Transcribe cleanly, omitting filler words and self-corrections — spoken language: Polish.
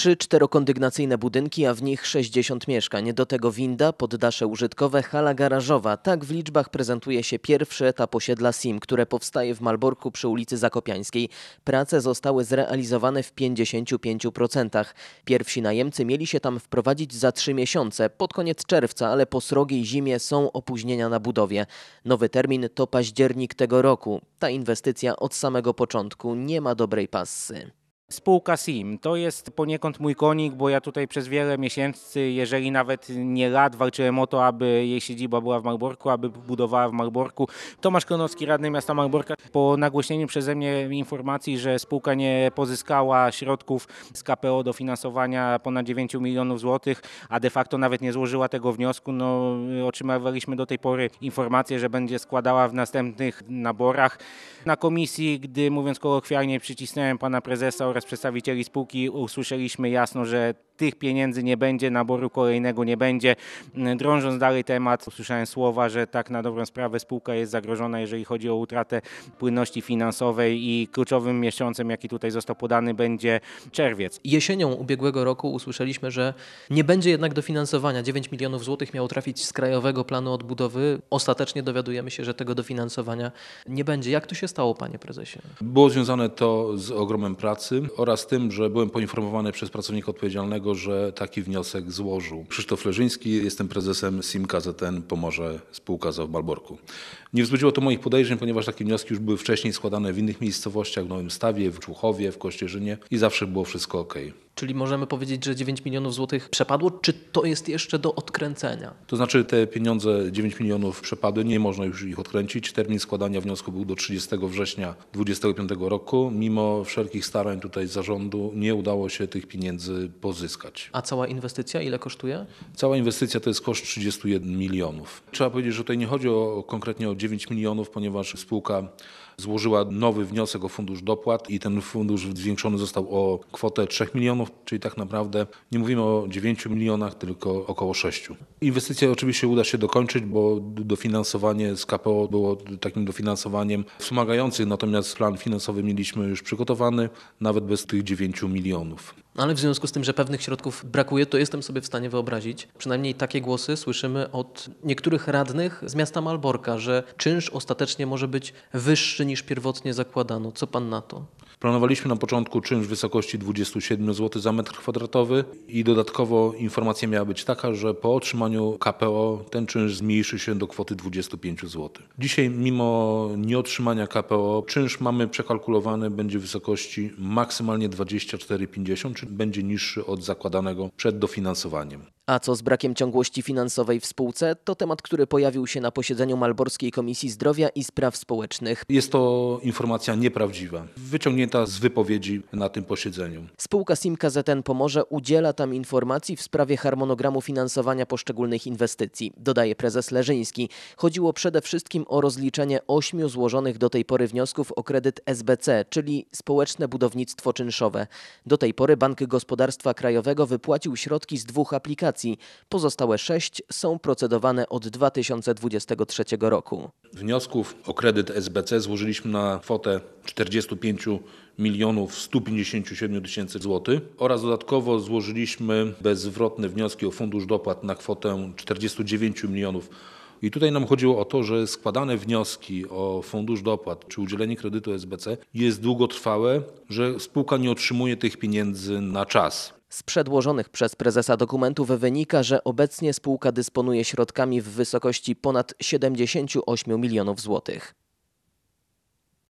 3 czterokondygnacyjne budynki, a w nich 60 mieszkań. Do tego winda, poddasze użytkowe, hala garażowa. Tak w liczbach prezentuje się pierwszy etap osiedla SIM, które powstaje w Malborku przy ulicy Zakopiańskiej. Prace zostały zrealizowane w 55%. Pierwsi najemcy mieli się tam wprowadzić za 3 miesiące, pod koniec czerwca, ale po srogiej zimie są opóźnienia na budowie. Nowy termin to październik tego roku. Ta inwestycja od samego początku nie ma dobrej passy. Spółka SIM to jest poniekąd mój konik, bo ja tutaj przez wiele miesięcy, jeżeli nawet nie lat, walczyłem o to, aby jej siedziba była w Malborku, aby budowała w Malborku. Tomasz Konowski, radny miasta Malborka, po nagłośnieniu przeze mnie informacji, że spółka nie pozyskała środków z KPO do finansowania ponad 9 milionów złotych, a de facto nawet nie złożyła tego wniosku, otrzymywaliśmy do tej pory informację, że będzie składała w następnych naborach. Na komisji, gdy mówiąc kolokwialnie przycisnąłem pana prezesa oraz przedstawicieli spółki, usłyszeliśmy jasno, że tych pieniędzy nie będzie, naboru kolejnego nie będzie. Drążąc dalej temat, usłyszałem słowa, że tak na dobrą sprawę spółka jest zagrożona, jeżeli chodzi o utratę płynności finansowej i kluczowym miesiącem, jaki tutaj został podany, będzie czerwiec. Jesienią ubiegłego roku usłyszeliśmy, że nie będzie jednak dofinansowania. 9 milionów złotych miało trafić z Krajowego Planu Odbudowy. Ostatecznie dowiadujemy się, że tego dofinansowania nie będzie. Jak to się stało, panie prezesie? Było związane to z ogromem pracy oraz tym, że byłem poinformowany przez pracownika odpowiedzialnego, że taki wniosek złożył Krzysztof Leżyński. Jestem prezesem SIM KZN Pomorze Spółka z Malborku. Nie wzbudziło to moich podejrzeń, ponieważ takie wnioski już były wcześniej składane w innych miejscowościach, w Nowym Stawie, w Człuchowie, w Kościerzynie i zawsze było wszystko ok. Czyli możemy powiedzieć, że 9 milionów złotych przepadło, czy to jest jeszcze do odkręcenia? To znaczy te pieniądze, 9 milionów przepadły, nie można już ich odkręcić. Termin składania wniosku był do 30 września 2025 roku. Mimo wszelkich starań tutaj zarządu nie udało się tych pieniędzy pozyskać. A cała inwestycja ile kosztuje? Cała inwestycja to jest koszt 31 milionów. Trzeba powiedzieć, że tutaj nie chodzi konkretnie o 9 milionów, ponieważ spółka złożyła nowy wniosek o fundusz dopłat i ten fundusz zwiększony został o kwotę 3 milionów, czyli tak naprawdę nie mówimy o 9 milionach, tylko około 6. Inwestycja oczywiście uda się dokończyć, bo dofinansowanie z KPO było takim dofinansowaniem wspomagającym, natomiast plan finansowy mieliśmy już przygotowany, nawet bez tych 9 milionów. Ale w związku z tym, że pewnych środków brakuje, to jestem sobie w stanie wyobrazić, przynajmniej takie głosy słyszymy od niektórych radnych z miasta Malborka, że czynsz ostatecznie może być wyższy niż pierwotnie zakładano. Co pan na to? Planowaliśmy na początku czynsz w wysokości 27 zł za metr kwadratowy i dodatkowo informacja miała być taka, że po otrzymaniu KPO ten czynsz zmniejszy się do kwoty 25 zł. Dzisiaj mimo nieotrzymania KPO czynsz mamy przekalkulowany, będzie w wysokości maksymalnie 24,50, czyli będzie niższy od zakładanego przed dofinansowaniem. A co z brakiem ciągłości finansowej w spółce? To temat, który pojawił się na posiedzeniu Malborskiej Komisji Zdrowia i Spraw Społecznych. Jest to informacja nieprawdziwa, wyciągnięta z wypowiedzi na tym posiedzeniu. Spółka SIM KZN Pomorze udziela tam informacji w sprawie harmonogramu finansowania poszczególnych inwestycji, dodaje prezes Leżyński. Chodziło przede wszystkim o rozliczenie 8 złożonych do tej pory wniosków o kredyt SBC, czyli Społeczne Budownictwo Czynszowe. Do tej pory Bank Gospodarstwa Krajowego wypłacił środki z 2 aplikacji. Pozostałe 6 są procedowane od 2023 roku. Wniosków o kredyt SBC złożyliśmy na kwotę 45 milionów 157 tysięcy złotych oraz dodatkowo złożyliśmy bezzwrotne wnioski o fundusz dopłat na kwotę 49 milionów. I tutaj nam chodziło o to, że składane wnioski o fundusz dopłat czy udzielenie kredytu SBC jest długotrwałe, że spółka nie otrzymuje tych pieniędzy na czas. Z przedłożonych przez prezesa dokumentów wynika, że obecnie spółka dysponuje środkami w wysokości ponad 78 milionów złotych.